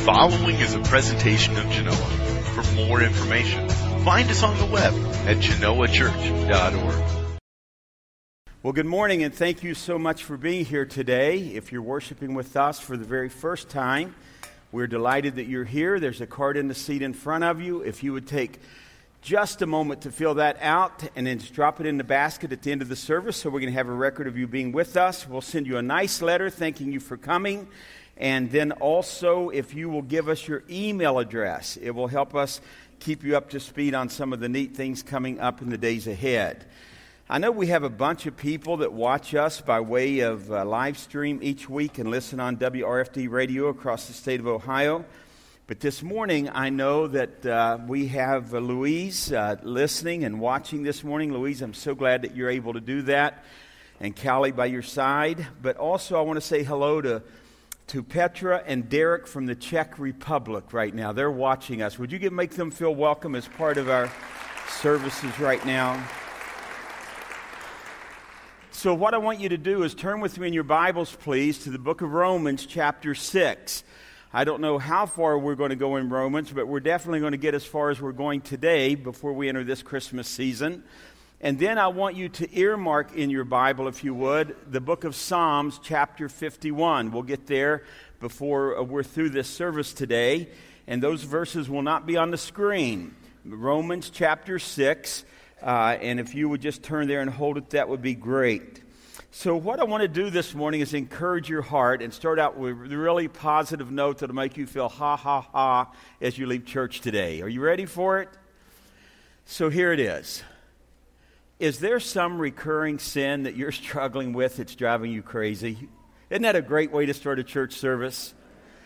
following is a presentation of Genoa. For more information, find us on the web at genoachurch.org. Well, good morning, and thank you so much for being here today. If you're worshiping with us for the very first time, we're delighted that you're here. There's a card in the seat in front of you. If you would take just a moment to fill that out and then just drop it in the basket at the end of the service, so we're going to have a record of you being with us. We'll send you a nice letter thanking you for coming. And then also, if you will give us your email address, it will help us keep you up to speed on some of the neat things coming up in the days ahead. I know we have a bunch of people that watch us by way of live stream each week and listen on WRFD radio across the state of Ohio. But this morning, I know that we have Louise listening and watching this morning. Louise, I'm so glad that you're able to do that. And Callie by your side. But also, I want to say hello to Petra and Derek from the Czech Republic right now. They're watching us. Would you make them feel welcome as part of our services right now? So what I want you to do is turn with me in your Bibles, please, to the book of Romans, chapter 6. I don't know how far we're going to go in Romans, but we're definitely going to get as far as we're going today before we enter this Christmas season. And then I want you to earmark in your Bible, if you would, the book of Psalms, chapter 51. We'll get there before we're through this service today. And those verses will not be on the screen. Romans chapter 6. And if you would just turn there and hold it, that would be great. So what I want to do this morning is encourage your heart and start out with a really positive note that will make you feel ha, ha, ha as you leave church today. Are you ready for it? So here it is. Is there some recurring sin that you're struggling with that's driving you crazy? Isn't that a great way to start a church service?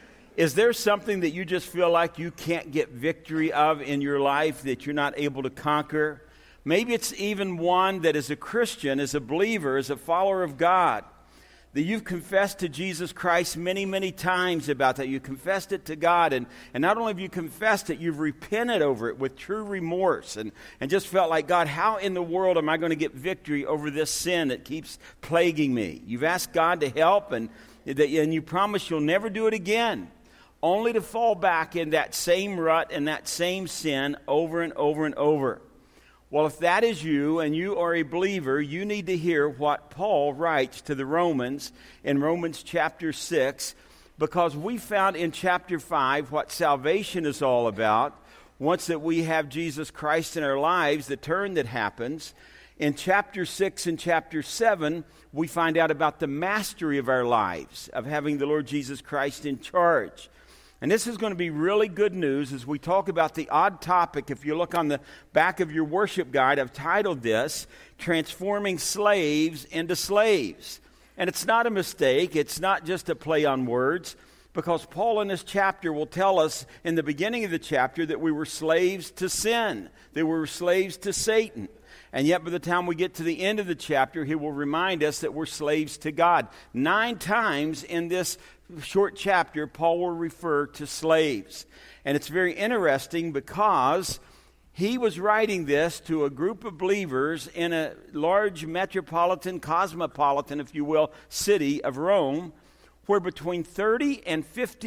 Is there something that you just feel like you can't get victory of in your life that you're not able to conquer? Maybe it's even one that as a Christian, as a believer, as a follower of God, that you've confessed to Jesus Christ many, many times about that. You confessed it to God, and not only have you confessed it, you've repented over it with true remorse and just felt like, God, how in the world am I going to get victory over this sin that keeps plaguing me? You've asked God to help, and you promise you'll never do it again, only to fall back in that same rut and that same sin over and over and over. Well, if that is you and you are a believer, you need to hear what Paul writes to the Romans in Romans chapter 6, because we found in chapter 5 what salvation is all about. Once that we have Jesus Christ in our lives, the turn that happens. In chapter 6 and chapter 7, we find out about the mastery of our lives, of having the Lord Jesus Christ in charge. And this is going to be really good news as we talk about the odd topic. If you look on the back of your worship guide, I've titled this, Transforming Slaves into Slaves. And it's not a mistake. It's not just a play on words, because Paul in this chapter will tell us in the beginning of the chapter that we were slaves to sin, that we were slaves to Satan. And yet by the time we get to the end of the chapter, he will remind us that we're slaves to God. 9 times in this short chapter, Paul will refer to slaves. And it's very interesting because he was writing this to a group of believers in a large metropolitan, cosmopolitan, if you will, city of Rome, where between 30 and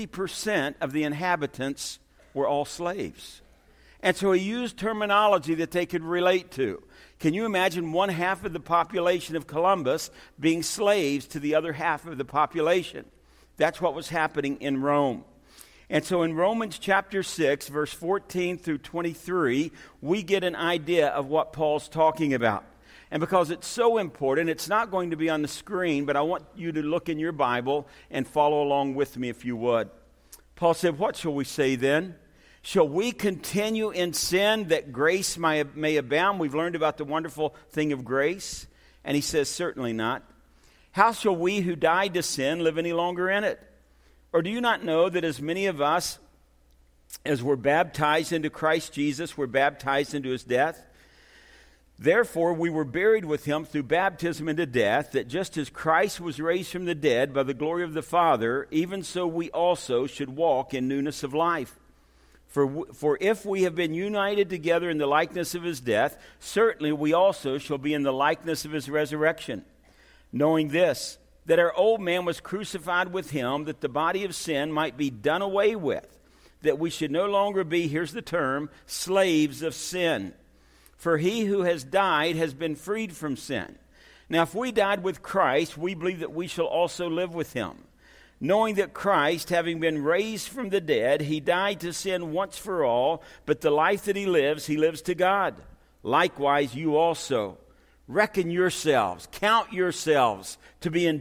50% of the inhabitants were all slaves. And so he used terminology that they could relate to. Can you imagine 1/2 of the population of Columbus being slaves to the other half of the population? That's what was happening in Rome. And so in Romans chapter 6, verse 14 through 23, we get an idea of what Paul's talking about. And because it's so important, it's not going to be on the screen, but I want you to look in your Bible and follow along with me if you would. Paul said, "What shall we say then? Shall we continue in sin that grace may abound?" We've learned about the wonderful thing of grace. And he says, "Certainly not. How shall we who died to sin live any longer in it? Or do you not know that as many of us as were baptized into Christ Jesus were baptized into his death? Therefore we were buried with him through baptism into death, that just as Christ was raised from the dead by the glory of the Father, even so we also should walk in newness of life. For if we have been united together in the likeness of his death, certainly we also shall be in the likeness of his resurrection. Knowing this, that our old man was crucified with him, that the body of sin might be done away with, that we should no longer be, here's the term, slaves of sin. For he who has died has been freed from sin. Now, if we died with Christ, we believe that we shall also live with him. Knowing that Christ, having been raised from the dead, he died to sin once for all, but the life that he lives to God. Likewise, you also. Reckon yourselves, count yourselves to be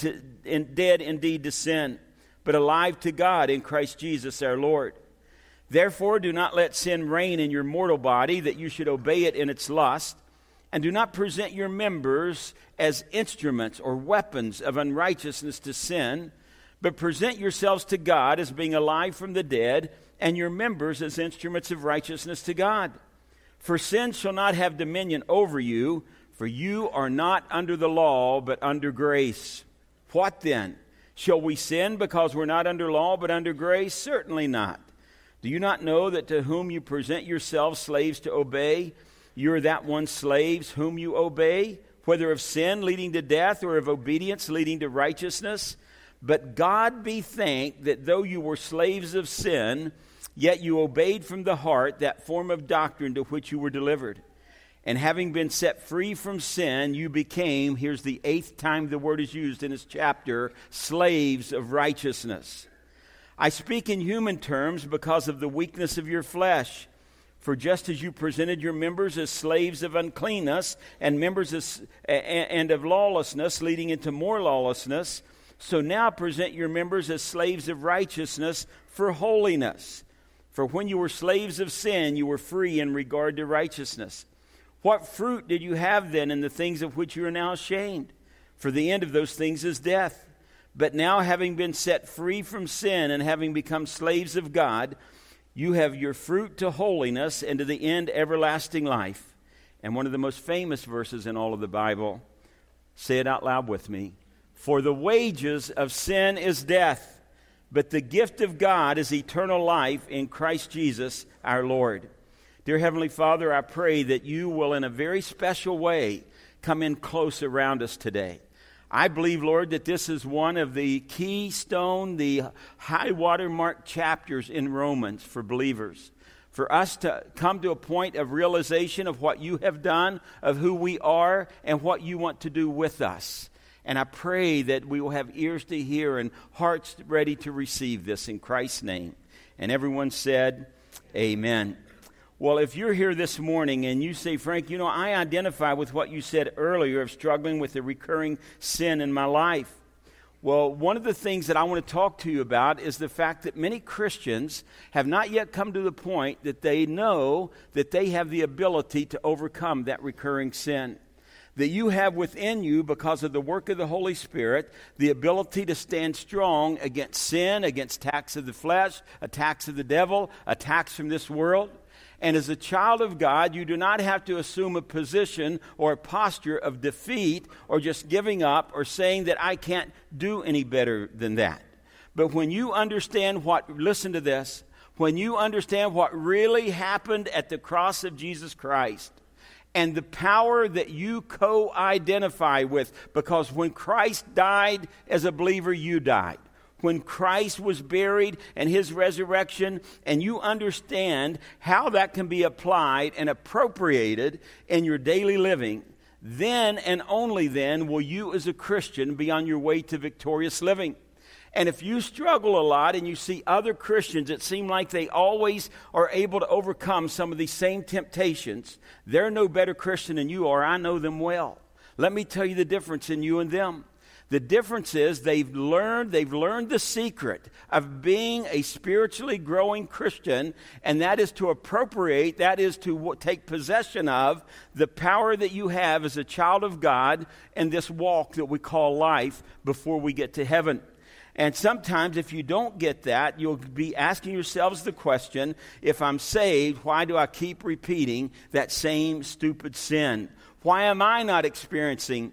dead indeed to sin, but alive to God in Christ Jesus our Lord. Therefore, do not let sin reign in your mortal body, that you should obey it in its lust. And do not present your members as instruments or weapons of unrighteousness to sin, but present yourselves to God as being alive from the dead, and your members as instruments of righteousness to God. For sin shall not have dominion over you, for you are not under the law, but under grace. What then? Shall we sin because we're not under law, but under grace? Certainly not. Do you not know that to whom you present yourselves slaves to obey, you're that one slaves whom you obey, whether of sin leading to death or of obedience leading to righteousness? But God be thanked that though you were slaves of sin, yet you obeyed from the heart that form of doctrine to which you were delivered. And having been set free from sin, you became, here's the 8th time the word is used in this chapter, slaves of righteousness. I speak in human terms because of the weakness of your flesh. For just as you presented your members as slaves of uncleanness and members and of lawlessness, leading into more lawlessness, so now present your members as slaves of righteousness for holiness. For when you were slaves of sin, you were free in regard to righteousness. What fruit did you have then in the things of which you are now ashamed? For the end of those things is death. But now, having been set free from sin and having become slaves of God, you have your fruit to holiness and to the end everlasting life. And one of the most famous verses in all of the Bible, say it out loud with me. For the wages of sin is death, but the gift of God is eternal life in Christ Jesus our Lord. Dear Heavenly Father, I pray that you will in a very special way come in close around us today. I believe, Lord, that this is one of the keystone, the high watermark chapters in Romans for believers. For us to come to a point of realization of what you have done, of who we are, and what you want to do with us. And I pray that we will have ears to hear and hearts ready to receive this in Christ's name. And everyone said, amen. Well, if you're here this morning and you say, Frank, I identify with what you said earlier of struggling with a recurring sin in my life. Well, one of the things that I want to talk to you about is the fact that many Christians have not yet come to the point that they know that they have the ability to overcome that recurring sin. That you have within you, because of the work of the Holy Spirit, the ability to stand strong against sin, against attacks of the flesh, attacks of the devil, attacks from this world. And as a child of God, you do not have to assume a position or a posture of defeat or just giving up or saying that I can't do any better than that. But when you understand listen to this, when you understand what really happened at the cross of Jesus Christ and the power that you co-identify with, because when Christ died as a believer, you died. When Christ was buried and his resurrection, and you understand how that can be applied and appropriated in your daily living, then and only then will you as a Christian be on your way to victorious living. And if you struggle a lot and you see other Christians that seem like they always are able to overcome some of these same temptations, they're no better Christian than you are. I know them well. Let me tell you the difference in you and them. The difference is they've learned the secret of being a spiritually growing Christian, and that is to appropriate, that is to take possession of the power that you have as a child of God in this walk that we call life before we get to heaven. And sometimes if you don't get that, you'll be asking yourselves the question, if I'm saved, why do I keep repeating that same stupid sin? Why am I not experiencing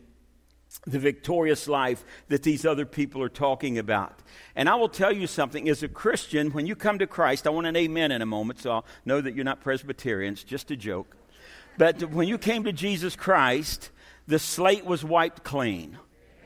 the victorious life that these other people are talking about? And I will tell you something. As a Christian, when you come to Christ, I want an amen in a moment, so I'll know that you're not Presbyterians, just a joke. But when you came to Jesus Christ, the slate was wiped clean.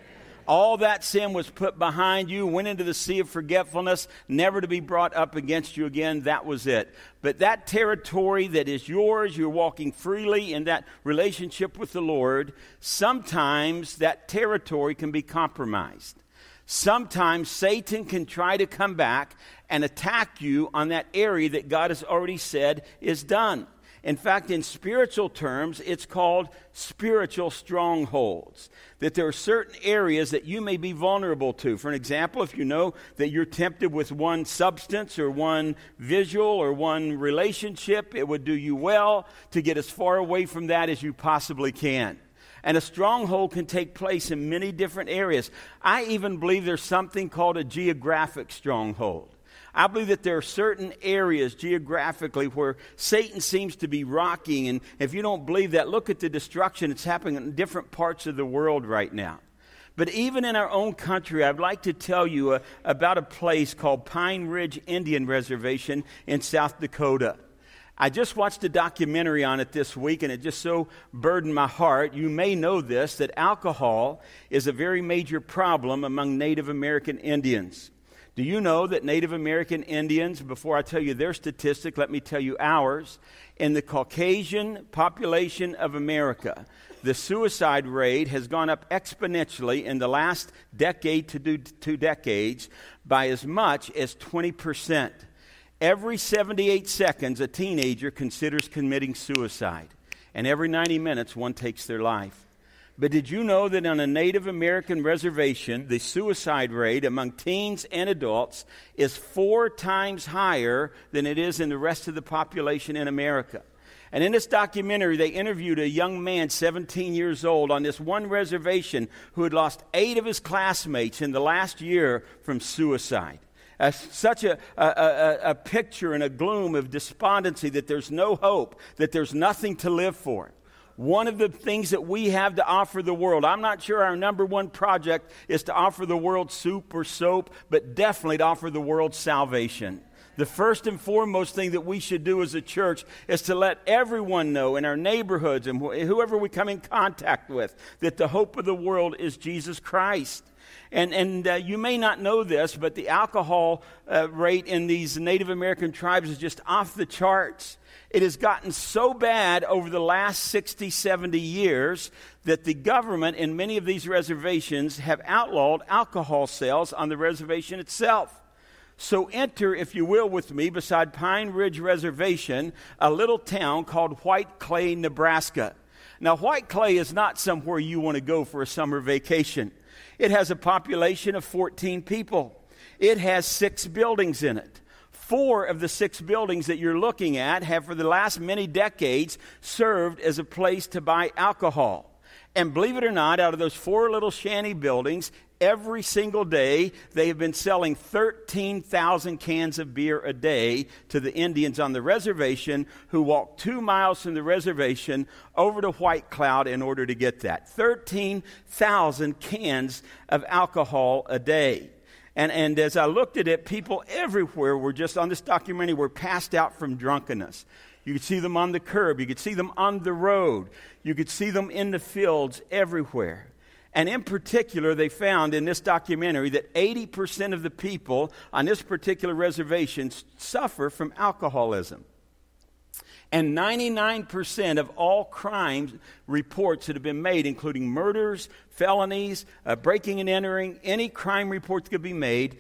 All that sin was put behind you, went into the sea of forgetfulness, never to be brought up against you again. That was it. But that territory that is yours, you're walking freely in that relationship with the Lord, sometimes that territory can be compromised. Sometimes Satan can try to come back and attack you on that area that God has already said is done. In fact, in spiritual terms, it's called spiritual strongholds. That there are certain areas that you may be vulnerable to. For an example, if you know that you're tempted with one substance or one visual or one relationship, it would do you well to get as far away from that as you possibly can. And a stronghold can take place in many different areas. I even believe there's something called a geographic stronghold. I believe that there are certain areas geographically where Satan seems to be rocking. And if you don't believe that, look at the destruction that's happening in different parts of the world right now. But even in our own country, I'd like to tell you about a place called Pine Ridge Indian Reservation in South Dakota. I just watched a documentary on it this week, and it just so burdened my heart. You may know this, that alcohol is a very major problem among Native American Indians. Do you know that Native American Indians, before I tell you their statistic, let me tell you ours, in the Caucasian population of America, the suicide rate has gone up exponentially in the last decade to 2 decades by as much as 20%. Every 78 seconds, a teenager considers committing suicide, and every 90 minutes, one takes their life. But did you know that on a Native American reservation, the suicide rate among teens and adults is 4 times higher than it is in the rest of the population in America? And in this documentary, they interviewed a young man, 17 years old, on this one reservation who had lost 8 of his classmates in the last year from suicide. Such a picture and a gloom of despondency that there's no hope, that there's nothing to live for. One of the things that we have to offer the world, I'm not sure our number one project is to offer the world soup or soap, but definitely to offer the world salvation. The first and foremost thing that we should do as a church is to let everyone know in our neighborhoods and whoever we come in contact with that the hope of the world is Jesus Christ. And you may not know this, but the alcohol rate in these Native American tribes is just off the charts. It has gotten so bad over the last 60, 70 years that the government in many of these reservations have outlawed alcohol sales on the reservation itself. So enter, if you will, with me beside Pine Ridge Reservation, a little town called White Clay, Nebraska. Now, White Clay is not somewhere you want to go for a summer vacation. It has a population of 14 people. It has 6 buildings in it. 4 of the 6 buildings that you're looking at have for the last many decades served as a place to buy alcohol. And believe it or not, out of those 4 little shanty buildings, every single day they have been selling 13,000 cans of beer a day to the Indians on the reservation who walk 2 miles from the reservation over to White Cloud in order to get that. 13,000 cans of alcohol a day. And as I looked at it, people everywhere were just on this documentary were passed out from drunkenness. You could see them on the curb. You could see them on the road. You could see them in the fields everywhere. And in particular, they found in this documentary that 80% of the people on this particular reservation suffer from alcoholism. And 99% of all crime reports that have been made, including murders, felonies, breaking and entering, any crime report that could be made,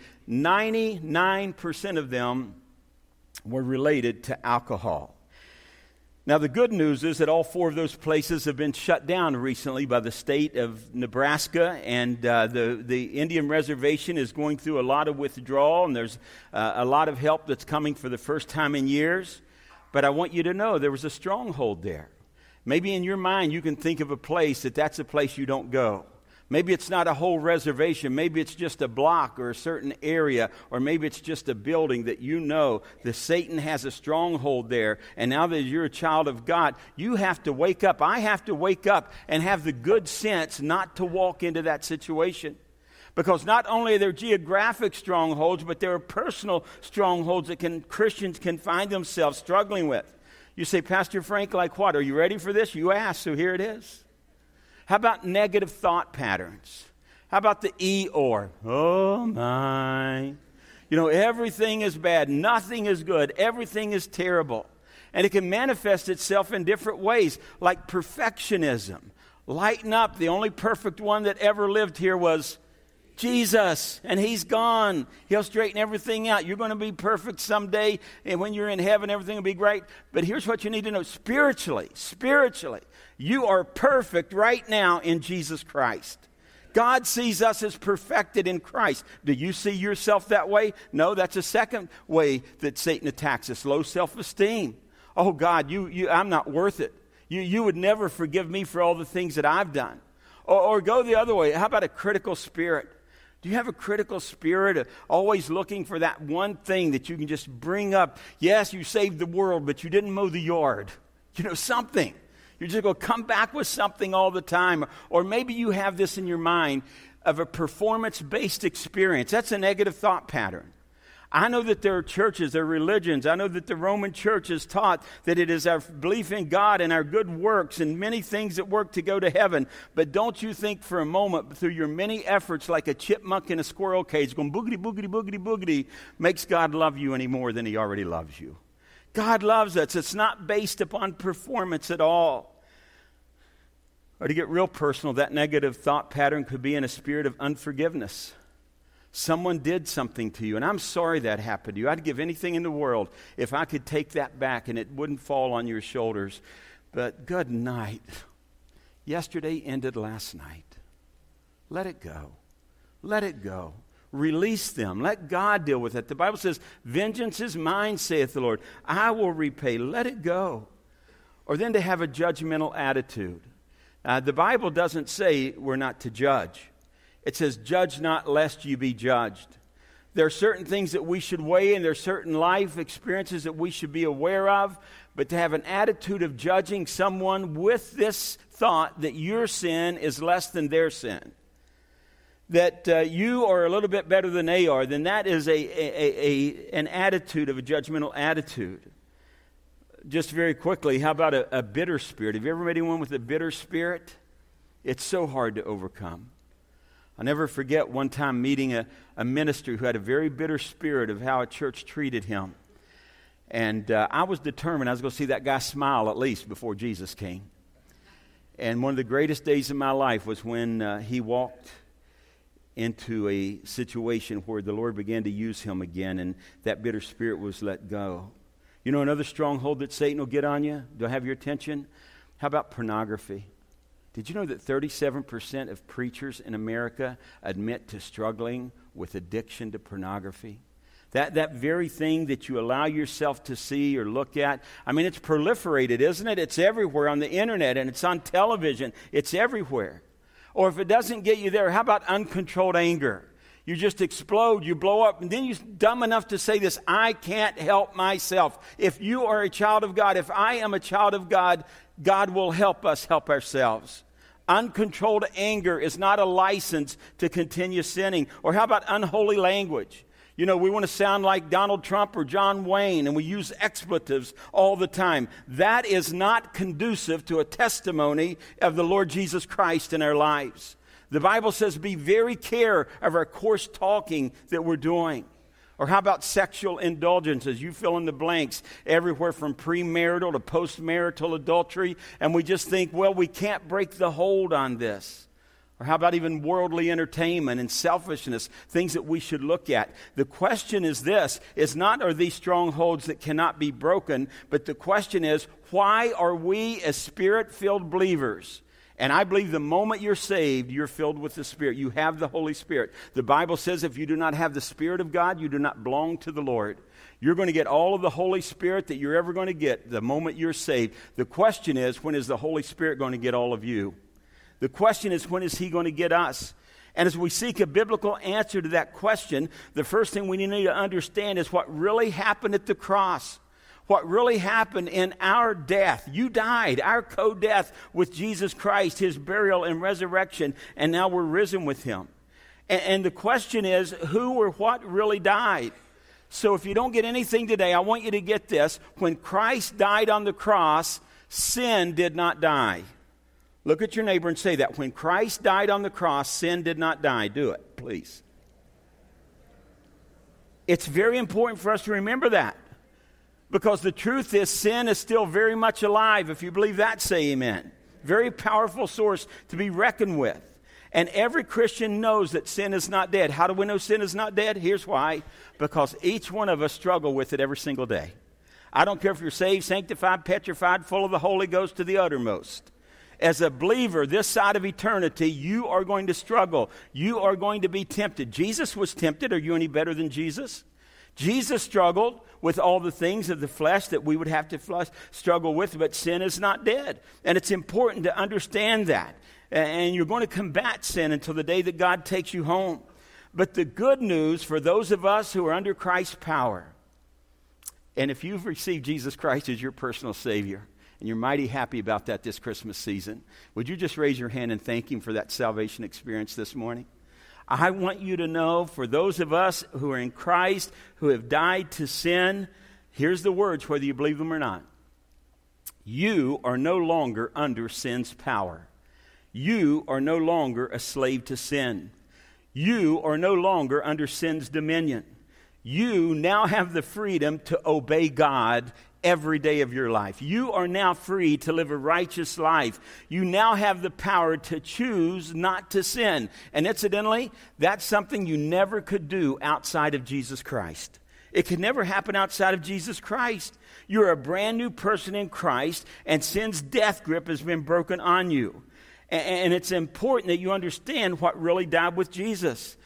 99% of them were related to alcohol. Now, the good news is that all 4 of those places have been shut down recently by the state of Nebraska, and the Indian Reservation is going through a lot of withdrawal, and there's a lot of help that's coming for the first time in years. But I want you to know there was a stronghold there. Maybe in your mind you can think of a place that's a place you don't go. Maybe it's not a whole reservation. Maybe it's just a block or a certain area, or maybe it's just a building that you know that Satan has a stronghold there. And now that you're a child of God, you have to wake up. I have to wake up and have the good sense not to walk into that situation. Because not only are there geographic strongholds, but there are personal strongholds that Christians can find themselves struggling with. You say, Pastor Frank, like what? Are you ready for this? You asked, so here it is. How about negative thought patterns? How about the Eeyore? Oh, my. You know, everything is bad. Nothing is good. Everything is terrible. And it can manifest itself in different ways, like perfectionism. Lighten up. The only perfect one that ever lived here was Jesus, and he's gone. He'll straighten everything out. You're going to be perfect someday, and when you're in heaven, everything will be great. But here's what you need to know. Spiritually, you are perfect right now in Jesus Christ. God sees us as perfected in Christ. Do you see yourself that way? No, that's a second way that Satan attacks us. Low self-esteem. Oh, God, I'm not worth it. You would never forgive me for all the things that I've done. Or go the other way. How about a critical spirit? Do you have a critical spirit of always looking for that one thing that you can just bring up? Yes, you saved the world, but you didn't mow the yard. You know, something. You're just going to come back with something all the time. Or maybe you have this in your mind of a performance-based experience. That's a negative thought pattern. I know that there are churches, there are religions. I know that the Roman church has taught that it is our belief in God and our good works and many things that work to go to heaven. But don't you think for a moment through your many efforts like a chipmunk in a squirrel cage going boogity, boogity, boogity, boogity makes God love you any more than he already loves you. God loves us. It's not based upon performance at all. Or to get real personal, that negative thought pattern could be in a spirit of unforgiveness. Someone did something to you, and I'm sorry that happened to you. I'd give anything in the world if I could take that back and it wouldn't fall on your shoulders. But good night. Yesterday ended last night. Let it go. Let it go. Release them. Let God deal with it. The Bible says, vengeance is mine, saith the Lord. I will repay. Let it go. Or then to have a judgmental attitude. The Bible doesn't say we're not to judge. It says, judge not lest you be judged. There are certain things that we should weigh, and there are certain life experiences that we should be aware of. But to have an attitude of judging someone with this thought that your sin is less than their sin, that you are a little bit better than they are, then that is an attitude of a judgmental attitude. Just very quickly, how about a bitter spirit? Have you ever met anyone with a bitter spirit? It's so hard to overcome. I'll never forget one time meeting a minister who had a very bitter spirit of how a church treated him. And I was determined I was going to see that guy smile at least before Jesus came. And one of the greatest days of my life was when he walked into a situation where the Lord began to use him again, and that bitter spirit was let go. You know another stronghold that Satan will get on you? Do I have your attention? How about pornography? Did you know that 37% of preachers in America admit to struggling with addiction to pornography? That very thing that you allow yourself to see or look at, I mean, it's proliferated, isn't it? It's everywhere on the internet, and it's on television. It's everywhere. Or if it doesn't get you there, how about uncontrolled anger? You just explode, you blow up, and then you're dumb enough to say this, I can't help myself. If you are a child of God, if I am a child of God, God will help us help ourselves. Uncontrolled anger is not a license to continue sinning. Or how about unholy language? You know, we want to sound like Donald Trump or John Wayne, and we use expletives all the time. That is not conducive to a testimony of the Lord Jesus Christ in our lives. The Bible says be very care of our coarse talking that we're doing. Or how about sexual indulgences? You fill in the blanks, everywhere from premarital to postmarital adultery. And we just think, well, we can't break the hold on this. Or how about even worldly entertainment and selfishness, things that we should look at? The question is this, is not are these strongholds that cannot be broken, but the question is, why are we as Spirit-filled believers? And I believe the moment you're saved, you're filled with the Spirit. You have the Holy Spirit. The Bible says if you do not have the Spirit of God, you do not belong to the Lord. You're going to get all of the Holy Spirit that you're ever going to get the moment you're saved. The question is, when is the Holy Spirit going to get all of you? The question is, when is He going to get us? And as we seek a biblical answer to that question, the first thing we need to understand is what really happened at the cross. What really happened in our death. You died, our co-death with Jesus Christ, His burial and resurrection, and now we're risen with Him. And the question is, who or what really died? So if you don't get anything today, I want you to get this. When Christ died on the cross, sin did not die. Look at your neighbor and say that. When Christ died on the cross, sin did not die. Do it, please. It's very important for us to remember that. Because the truth is, sin is still very much alive. If you believe that, say amen. Very powerful source to be reckoned with. And every Christian knows that sin is not dead. How do we know sin is not dead? Here's why. Because each one of us struggle with it every single day. I don't care if you're saved, sanctified, petrified, full of the Holy Ghost to the uttermost. As a believer, this side of eternity, you are going to struggle. You are going to be tempted. Jesus was tempted. Are you any better than Jesus? Jesus struggled with all the things of the flesh that we would have to struggle with, but sin is not dead. And it's important to understand that. And you're going to combat sin until the day that God takes you home. But the good news for those of us who are under Christ's power, and if you've received Jesus Christ as your personal Savior, and you're mighty happy about that this Christmas season, would you just raise your hand and thank Him for that salvation experience this morning? I want you to know, for those of us who are in Christ, who have died to sin, here's the words, whether you believe them or not. You are no longer under sin's power. You are no longer a slave to sin. You are no longer under sin's dominion. You now have the freedom to obey God every day of your life. You are now free to live a righteous life. You now have the power to choose not to sin. And incidentally, that's something you never could do outside of Jesus Christ. It could never happen outside of Jesus Christ. You're a brand new person in Christ, and sin's death grip has been broken on you. And it's important that you understand what really died with Jesus.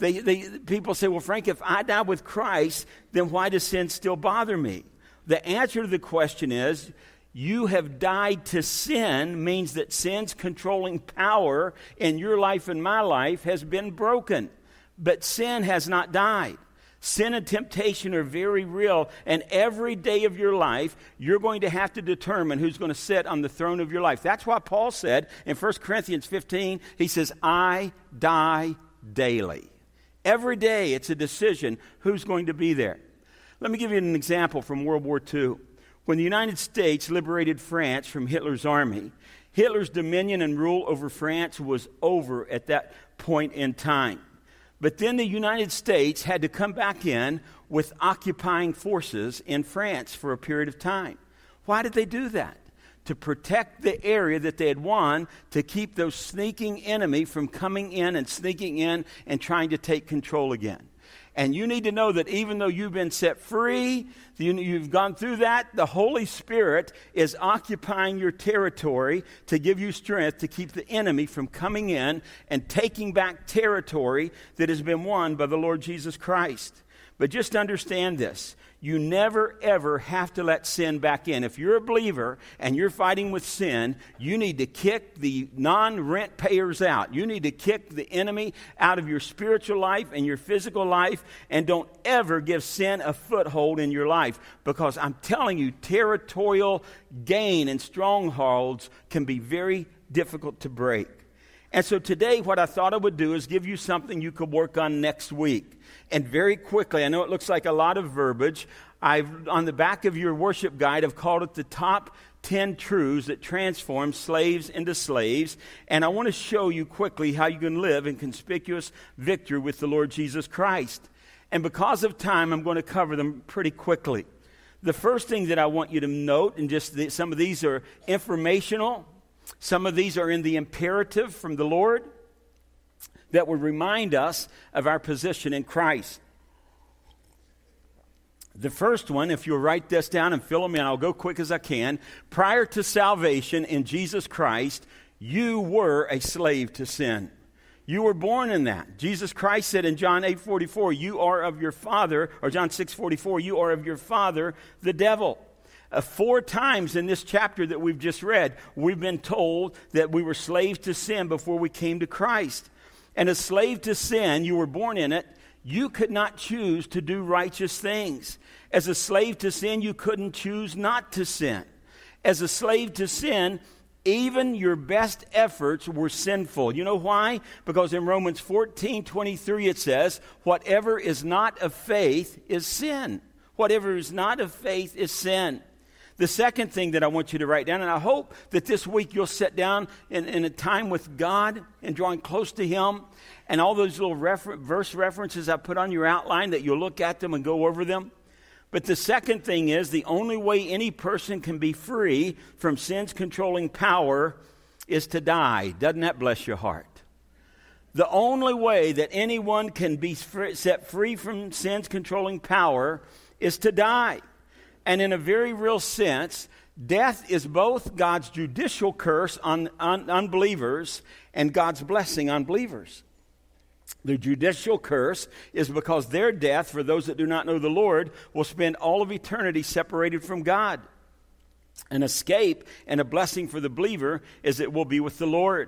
People say, well, Frank, if I die with Christ, then why does sin still bother me? The answer to the question is, you have died to sin means that sin's controlling power in your life and my life has been broken. But sin has not died. Sin and temptation are very real, and every day of your life, you're going to have to determine who's going to sit on the throne of your life. That's why Paul said in 1 Corinthians 15, he says, I die daily. Every day it's a decision who's going to be there. Let me give you an example from World War II. When the United States liberated France from Hitler's army, Hitler's dominion and rule over France was over at that point in time. But then the United States had to come back in with occupying forces in France for a period of time. Why did they do that? To protect the area that they had won, to keep those sneaking enemy from coming in and sneaking in and trying to take control again. And you need to know that even though you've been set free, you've gone through that, the Holy Spirit is occupying your territory to give you strength to keep the enemy from coming in and taking back territory that has been won by the Lord Jesus Christ. But just understand this. You never, ever have to let sin back in. If you're a believer and you're fighting with sin, you need to kick the non-rent payers out. You need to kick the enemy out of your spiritual life and your physical life, and don't ever give sin a foothold in your life. Because I'm telling you, territorial gain and strongholds can be very difficult to break. And so today what I thought I would do is give you something you could work on next week. And very quickly, I know it looks like a lot of verbiage. On the back of your worship guide, I've called it the top 10 truths that transform slaves into slaves. And I want to show you quickly how you can live in conspicuous victory with the Lord Jesus Christ. And because of time, I'm going to cover them pretty quickly. The first thing that I want you to note, and some of these are informational, some of these are in the imperative from the Lord, that will remind us of our position in Christ. The first one, if you'll write this down and fill them in, I'll go quick as I can. Prior to salvation in Jesus Christ, you were a slave to sin. You were born in that. Jesus Christ said in John 8:44, you are of your father, or John 6:44, you are of your father, the devil. 4 times in this chapter that we've just read, we've been told that we were slaves to sin before we came to Christ. And a slave to sin, you were born in it, you could not choose to do righteous things. As a slave to sin, you couldn't choose not to sin. As a slave to sin, even your best efforts were sinful. You know why? Because in Romans 14:23 it says, whatever is not of faith is sin. Whatever is not of faith is sin. The second thing that I want you to write down, and I hope that this week you'll sit down in a time with God and drawing close to Him, and all those little verse references I put on your outline, that you'll look at them and go over them. But the second thing is, the only way any person can be free from sin's controlling power is to die. Doesn't that bless your heart? The only way that anyone can be set free from sin's controlling power is to die. And in a very real sense, death is both God's judicial curse on unbelievers and God's blessing on believers. The judicial curse is because their death, for those that do not know the Lord, will spend all of eternity separated from God. An escape and a blessing for the believer is it will be with the Lord.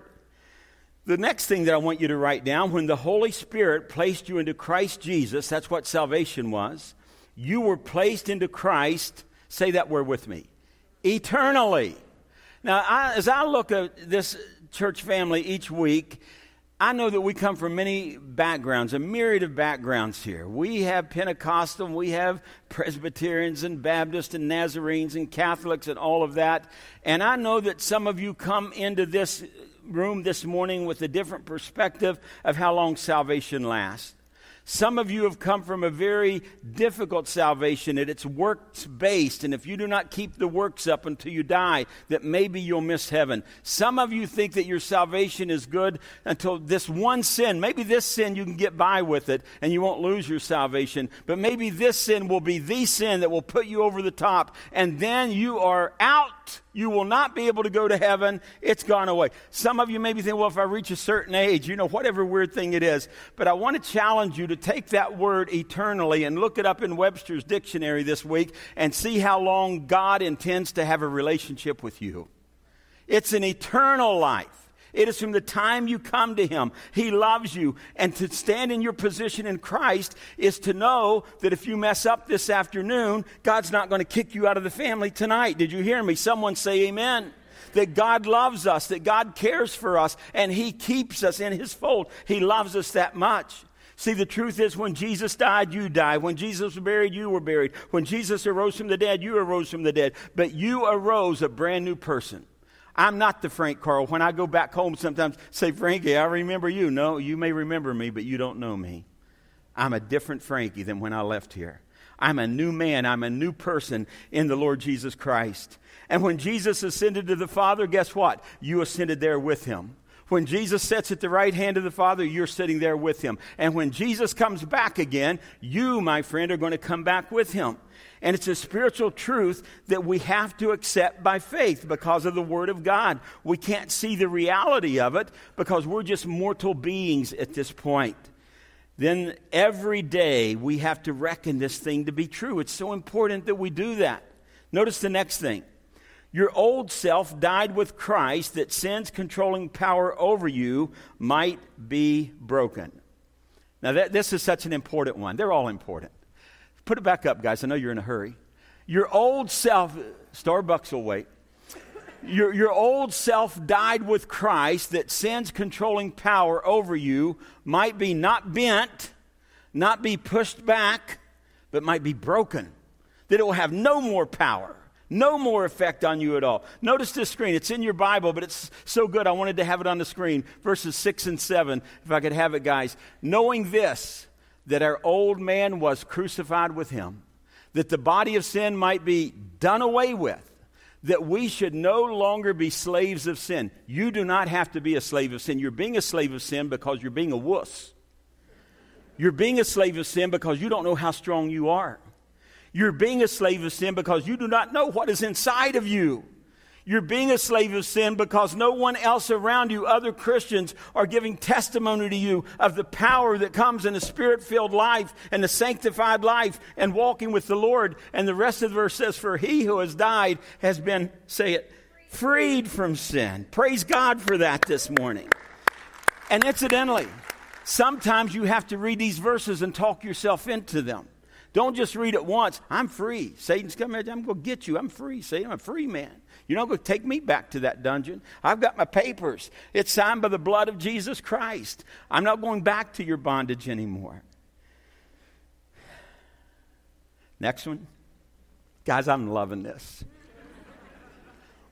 The next thing that I want you to write down, when the Holy Spirit placed you into Christ Jesus, that's what salvation was. You were placed into Christ, say that word with me, eternally. Now, as I look at this church family each week, I know that we come from many backgrounds, a myriad of backgrounds here. We have Pentecostal, we have Presbyterians and Baptists and Nazarenes and Catholics and all of that. And I know that some of you come into this room this morning with a different perspective of how long salvation lasts. Some of you have come from a very difficult salvation, and it's works-based, and if you do not keep the works up until you die, that maybe you'll miss heaven. Some of you think that your salvation is good until this one sin. Maybe this sin you can get by with it, and you won't lose your salvation. But maybe this sin will be the sin that will put you over the top, and then you are out. You will not be able to go to heaven. It's gone away. Some of you maybe think, well, if I reach a certain age, whatever weird thing it is. But I want to challenge you to take that word eternally and look it up in Webster's dictionary this week and see how long God intends to have a relationship with you. It's an eternal life. It is from the time you come to Him. He loves you. And to stand in your position in Christ is to know that if you mess up this afternoon, God's not going to kick you out of the family tonight. Did you hear me? Someone say amen. That God loves us, that God cares for us, and He keeps us in His fold. He loves us that much. See, the truth is, when Jesus died, you died. When Jesus was buried, you were buried. When Jesus arose from the dead, you arose from the dead. But you arose a brand new person. I'm not the Frank Carl. When I go back home sometimes, say, Frankie, I remember you. No, you may remember me, but you don't know me. I'm a different Frankie than when I left here. I'm a new man. I'm a new person in the Lord Jesus Christ. And when Jesus ascended to the Father, guess what? You ascended there with Him. When Jesus sits at the right hand of the Father, you're sitting there with Him. And when Jesus comes back again, you, my friend, are going to come back with Him. And it's a spiritual truth that we have to accept by faith because of the Word of God. We can't see the reality of it because we're just mortal beings at this point. Then every day we have to reckon this thing to be true. It's so important that we do that. Notice the next thing. Your old self died with Christ that sin's controlling power over you might be broken. Now this is such an important one. They're all important. Put it back up, guys. I know you're in a hurry. Your old self, Starbucks will wait. Your old self died with Christ that sin's controlling power over you might be not bent, not be pushed back, but might be broken. That it will have no more power, no more effect on you at all. Notice this screen. It's in your Bible, but it's so good I wanted to have it on the screen. Verses 6 and 7, if I could have it, guys. Knowing this, that our old man was crucified with Him, that the body of sin might be done away with, that we should no longer be slaves of sin. You do not have to be a slave of sin. You're being a slave of sin because you're being a wuss. You're being a slave of sin because you don't know how strong you are. You're being a slave of sin because you do not know what is inside of you. You're being a slave of sin because no one else around you, other Christians, are giving testimony to you of the power that comes in a Spirit-filled life and a sanctified life and walking with the Lord. And the rest of the verse says, for he who has died has been, say it, freed from sin. Praise God for that this morning. And incidentally, sometimes you have to read these verses and talk yourself into them. Don't just read it once. I'm free. Satan's coming. I'm going to get you. I'm free. Satan, I'm a free man. You're not going to take me back to that dungeon. I've got my papers. It's signed by the blood of Jesus Christ. I'm not going back to your bondage anymore. Next one. Guys, I'm loving this.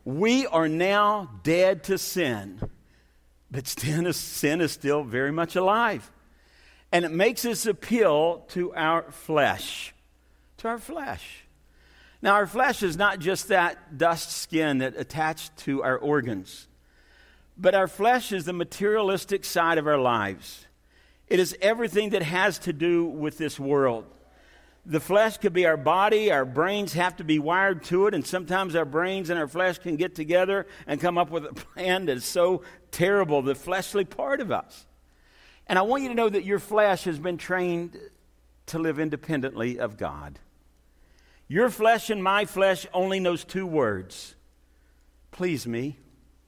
We are now dead to sin, but sin is still very much alive. And it makes us appeal to our flesh. To our flesh. Now, our flesh is not just that dust skin that attached to our organs, but our flesh is the materialistic side of our lives. It is everything that has to do with this world. The flesh could be our body. Our brains have to be wired to it, and sometimes our brains and our flesh can get together and come up with a plan that is so terrible, the fleshly part of us. And I want you to know that your flesh has been trained to live independently of God. Your flesh and my flesh only knows two words: please me,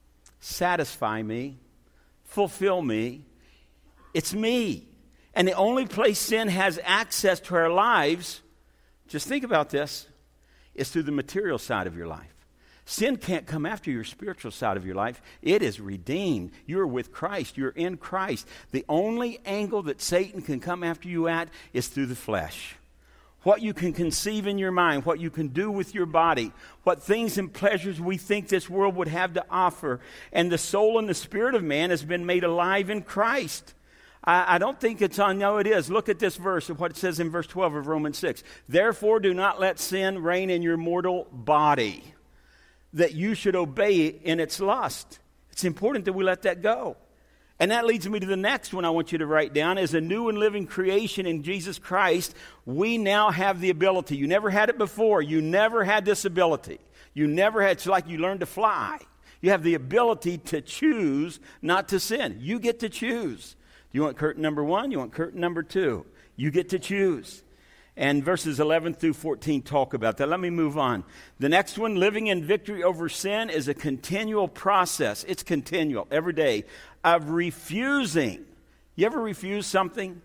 satisfy me, fulfill me. It's me. And the only place sin has access to our lives, just think about this, is through the material side of your life. Sin can't come after your spiritual side of your life. It is redeemed. You're with Christ. You're in Christ. The only angle that Satan can come after you at is through the flesh. What you can conceive in your mind, what you can do with your body, what things and pleasures we think this world would have to offer. And the soul and the spirit of man has been made alive in Christ. I don't think it's on, no, it is. Look at this verse of what it says in verse 12 of Romans 6. Therefore, do not let sin reign in your mortal body, that you should obey in its lust. It's important that we let that go. And that leads me to the next one I want you to write down. As a new and living creation in Jesus Christ, we now have the ability. You never had it before. You never had this ability. You never had, it's like you learned to fly. You have the ability to choose not to sin. You get to choose. Do you want curtain number 1? You want curtain number 2? You get to choose. And verses 11 through 14 talk about that. Let me move on. The next one, living in victory over sin, is a continual process. It's continual, every day, of refusing. You ever refuse something?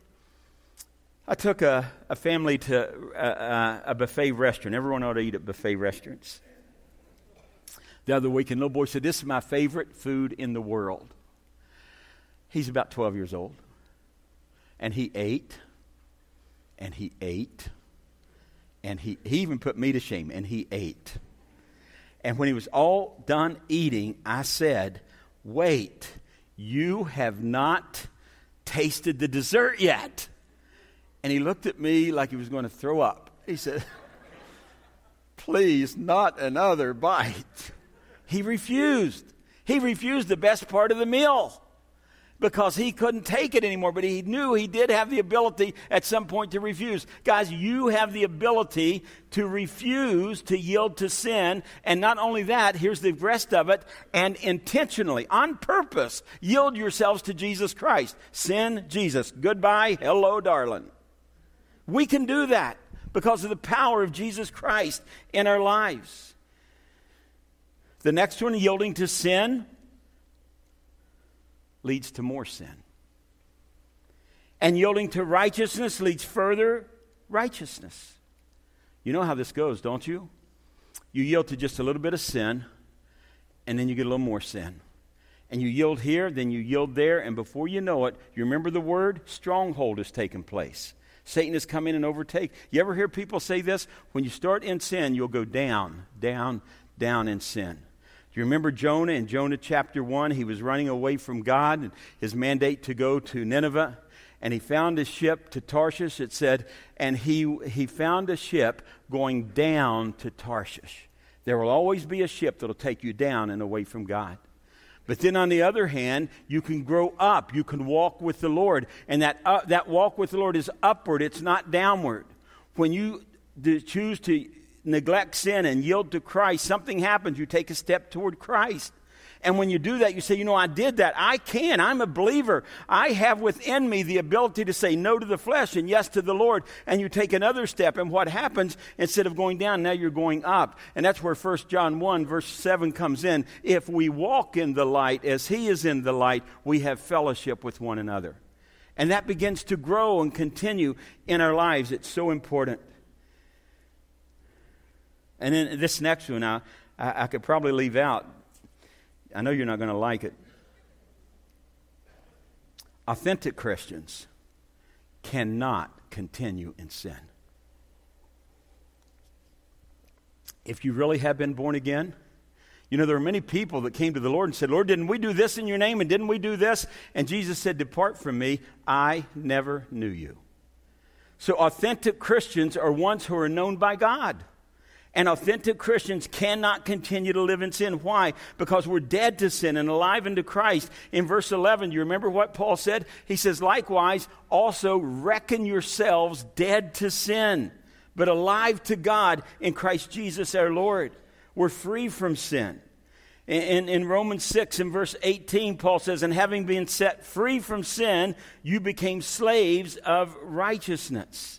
I took a family to a buffet restaurant. Everyone ought to eat at buffet restaurants. The other week, and little boy said, "This is my favorite food in the world." He's about 12 years old. And he ate. And he ate. And he even put me to shame. And he ate. And when he was all done eating, I said, "Wait, you have not tasted the dessert yet." And he looked at me like he was going to throw up. He said, "Please, not another bite." He refused. He refused the best part of the meal because he couldn't take it anymore. But he knew he did have the ability at some point to refuse. Guys, you have the ability to refuse to yield to sin. And not only that, here's the rest of it. And intentionally, on purpose, yield yourselves to Jesus Christ. Sin, Jesus. Goodbye. Hello, darling. We can do that because of the power of Jesus Christ in our lives. The next one, yielding to sin, leads to more sin. And yielding to righteousness leads further righteousness. You know how this goes, don't you? You yield to just a little bit of sin, and then you get a little more sin. And you yield here, then you yield there, and before you know it, you remember the word? Stronghold has taken place. Satan has come in and overtake. You ever hear people say this? When you start in sin, you'll go down, down, down in sin. Do you remember Jonah in Jonah chapter 1? He was running away from God and his mandate to go to Nineveh. And he found a ship to Tarshish, it said, and he found a ship going down to Tarshish. There will always be a ship that will take you down and away from God. But then on the other hand, you can grow up. You can walk with the Lord. And that walk with the Lord is upward. It's not downward. When you choose to neglect sin and yield to Christ, something happens. You take a step toward Christ. And when you do that, you say, you know, I did that. I can. I'm a believer. I have within me the ability to say no to the flesh and yes to the Lord. And you take another step. And what happens, instead of going down, now you're going up. And that's where 1 John 1 verse 7 comes in. If we walk in the light as he is in the light, we have fellowship with one another. And that begins to grow and continue in our lives. It's so important. And then this next one, I could probably leave out. I know you're not going to like it. Authentic Christians cannot continue in sin. If you really have been born again, You know, there are many people that came to the Lord and said, Lord, didn't we do this in your name? And didn't we do this? And Jesus said, depart from me. I never knew you. So authentic Christians are ones who are known by God. And authentic Christians cannot continue to live in sin. Why? Because we're dead to sin and alive unto Christ. In verse 11, you remember what Paul said? He says, likewise, also reckon yourselves dead to sin, but alive to God in Christ Jesus our Lord. We're free from sin. In Romans 6, in verse 18, Paul says, and having been set free from sin, you became slaves of righteousness.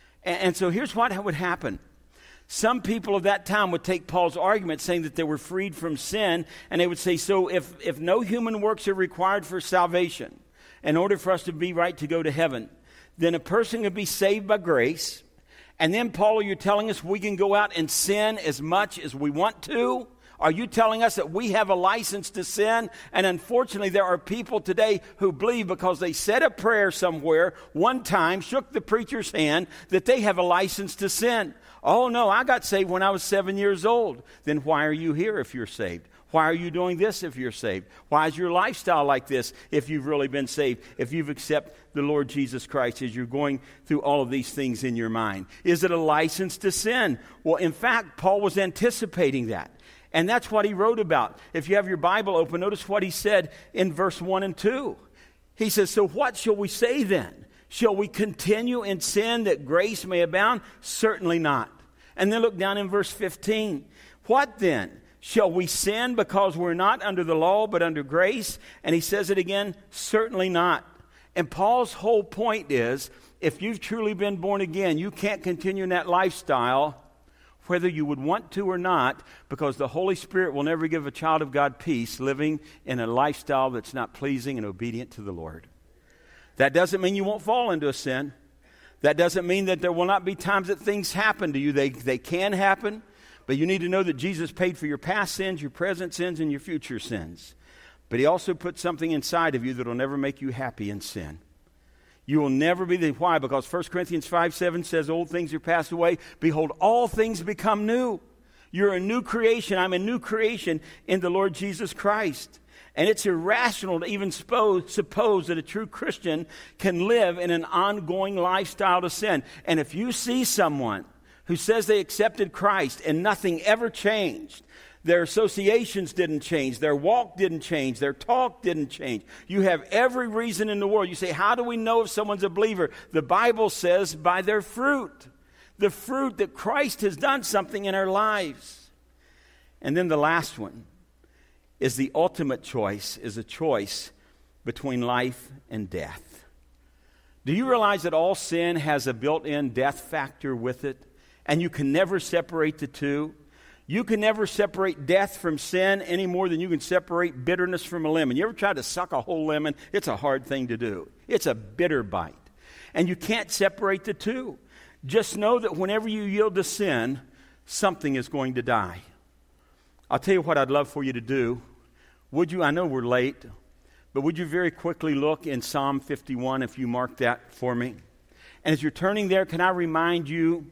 And so here's what would happen. Some people of that time would take Paul's argument saying that they were freed from sin, and they would say, so if no human works are required for salvation, in order for us to be right to go to heaven, then a person can be saved by grace. And then, Paul, you're telling us we can go out and sin as much as we want to? Are you telling us that we have a license to sin? And unfortunately, there are people today who believe because they said a prayer somewhere one time, shook the preacher's hand, that they have a license to sin. Oh, no, I got saved when I was 7 years old. Then why are you here if you're saved? Why are you doing this if you're saved? Why is your lifestyle like this if you've really been saved? If you've accepted the Lord Jesus Christ as you're going through all of these things in your mind? Is it a license to sin? Well, in fact, Paul was anticipating that. And that's what he wrote about. If you have your Bible open, notice what he said in verse 1 and 2. He says, so what shall we say then? Shall we continue in sin that grace may abound? Certainly not. And then look down in verse 15. What then? Shall we sin because we're not under the law but under grace? And he says it again, certainly not. And Paul's whole point is, if you've truly been born again, you can't continue in that lifestyle whether you would want to or not, because the Holy Spirit will never give a child of God peace living in a lifestyle that's not pleasing and obedient to the Lord. That doesn't mean you won't fall into a sin. That doesn't mean that there will not be times that things happen to you. They can happen, but you need to know that Jesus paid for your past sins, your present sins, and your future sins. But he also put something inside of you that will never make you happy in sin. You will never be the why? Because 1 Corinthians 5:7 says, old things are passed away. Behold, all things become new. You're a new creation. I'm a new creation in the Lord Jesus Christ. And it's irrational to even suppose that a true Christian can live in an ongoing lifestyle to sin. And if you see someone who says they accepted Christ and nothing ever changed, their associations didn't change, their walk didn't change, their talk didn't change, you have every reason in the world. You say, how do we know if someone's a believer? The Bible says by their fruit. The fruit that Christ has done something in our lives. And then the last one is the ultimate choice, is a choice between life and death. Do you realize that all sin has a built-in death factor with it? And you can never separate the two. You can never separate death from sin any more than you can separate bitterness from a lemon. You ever tried to suck a whole lemon? It's a hard thing to do. It's a bitter bite. And you can't separate the two. Just know that whenever you yield to sin, something is going to die. I'll tell you what I'd love for you to do. Would you, I know we're late, but would you very quickly look in Psalm 51 if you mark that for me? And as you're turning there, can I remind you,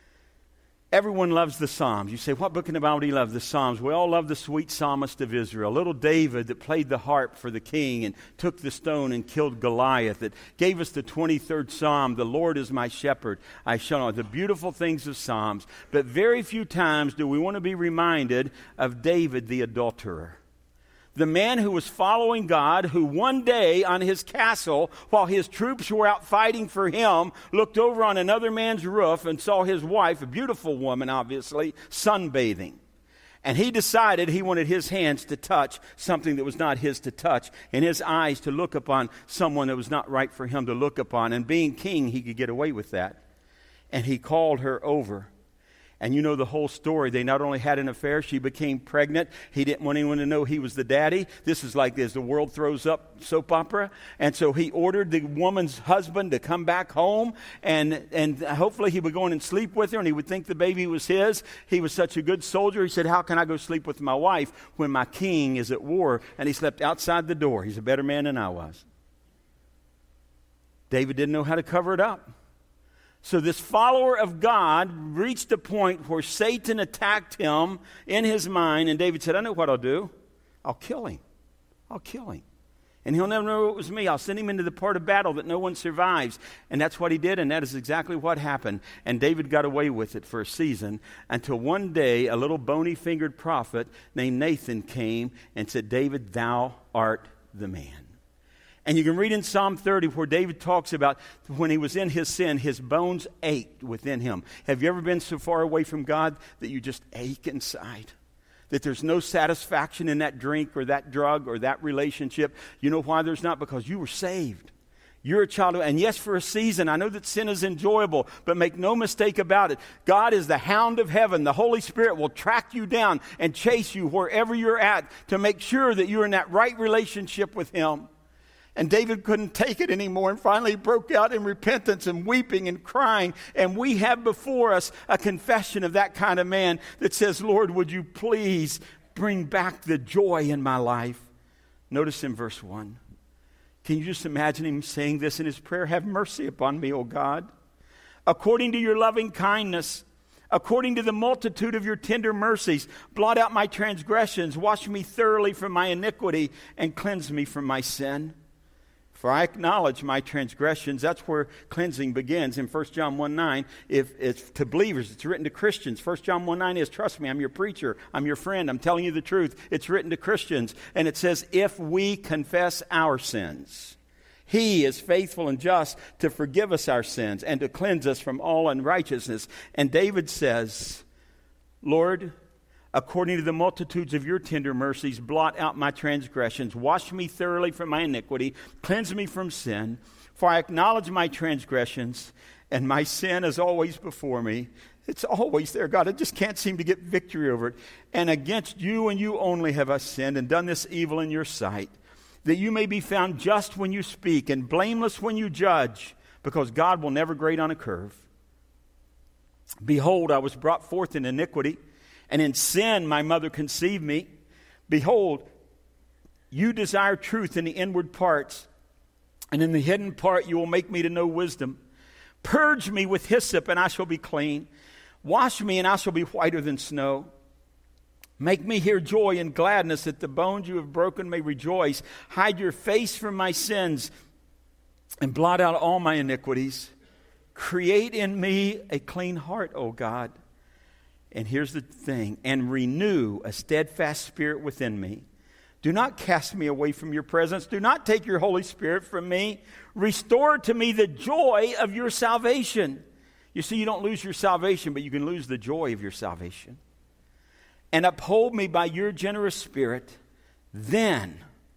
everyone loves the Psalms. You say, what book in the Bible do you love? The Psalms. We all love the sweet psalmist of Israel. Little David that played the harp for the king and took the stone and killed Goliath. That gave us the 23rd Psalm, the Lord is my shepherd, I shall not. The beautiful things of Psalms. But very few times do we want to be reminded of David the adulterer. The man who was following God, who one day on his castle, while his troops were out fighting for him, looked over on another man's roof and saw his wife, a beautiful woman obviously, sunbathing. And he decided he wanted his hands to touch something that was not his to touch, and his eyes to look upon someone that was not right for him to look upon. And being king, he could get away with that. And he called her over. And you know the whole story. They not only had an affair, she became pregnant. He didn't want anyone to know he was the daddy. This is like this, the world throws up soap opera. And so he ordered the woman's husband to come back home. And hopefully he would go in and sleep with her, and he would think the baby was his. He was such a good soldier. He said, how can I go sleep with my wife when my king is at war? And he slept outside the door. He's a better man than I was. David didn't know how to cover it up. So this follower of God reached a point where Satan attacked him in his mind, and David said, I know what I'll do. I'll kill him. I'll kill him. And he'll never know it was me. I'll send him into the part of battle that no one survives. And that's what he did, and that is exactly what happened. And David got away with it for a season until one day a little bony-fingered prophet named Nathan came and said, David, thou art the man. And you can read in Psalm 30 where David talks about when he was in his sin, his bones ached within him. Have you ever been so far away from God that you just ache inside? That there's no satisfaction in that drink or that drug or that relationship? You know why there's not? Because you were saved. You're a child of, and yes, for a season, I know that sin is enjoyable, but make no mistake about it. God is the hound of heaven. The Holy Spirit will track you down and chase you wherever you're at to make sure that you're in that right relationship with Him. And David couldn't take it anymore and finally broke out in repentance and weeping and crying. And we have before us a confession of that kind of man that says, Lord, would you please bring back the joy in my life? Notice in verse 1. Can you just imagine him saying this in his prayer? Have mercy upon me, O God, according to your loving kindness, according to the multitude of your tender mercies. Blot out my transgressions, wash me thoroughly from my iniquity, and cleanse me from my sin. For I acknowledge my transgressions. That's where cleansing begins in 1 John 1:9. If it's to believers, it's written to Christians. 1 John 1:9 is, trust me, I'm your preacher. I'm your friend. I'm telling you the truth. It's written to Christians. And it says, if we confess our sins, He is faithful and just to forgive us our sins and to cleanse us from all unrighteousness. And David says, Lord, according to the multitudes of your tender mercies, blot out my transgressions, wash me thoroughly from my iniquity, cleanse me from sin. For I acknowledge my transgressions, and my sin is always before me. It's always there, God. I just can't seem to get victory over it. And against you and you only have I sinned and done this evil in your sight, that you may be found just when you speak and blameless when you judge, because God will never grade on a curve. Behold, I was brought forth in iniquity, and in sin my mother conceived me. Behold, you desire truth in the inward parts, and in the hidden part you will make me to know wisdom. Purge me with hyssop, and I shall be clean. Wash me, and I shall be whiter than snow. Make me hear joy and gladness, that the bones you have broken may rejoice. Hide your face from my sins, and blot out all my iniquities. Create in me a clean heart, O God. And here's the thing, and renew a steadfast spirit within me. Do not cast me away from your presence. Do not take your Holy Spirit from me. Restore to me the joy of your salvation. You see, you don't lose your salvation, but you can lose the joy of your salvation. And uphold me by your generous spirit. Then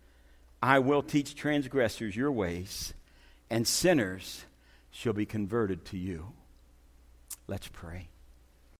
I will teach transgressors your ways, and sinners shall be converted to you. Let's pray.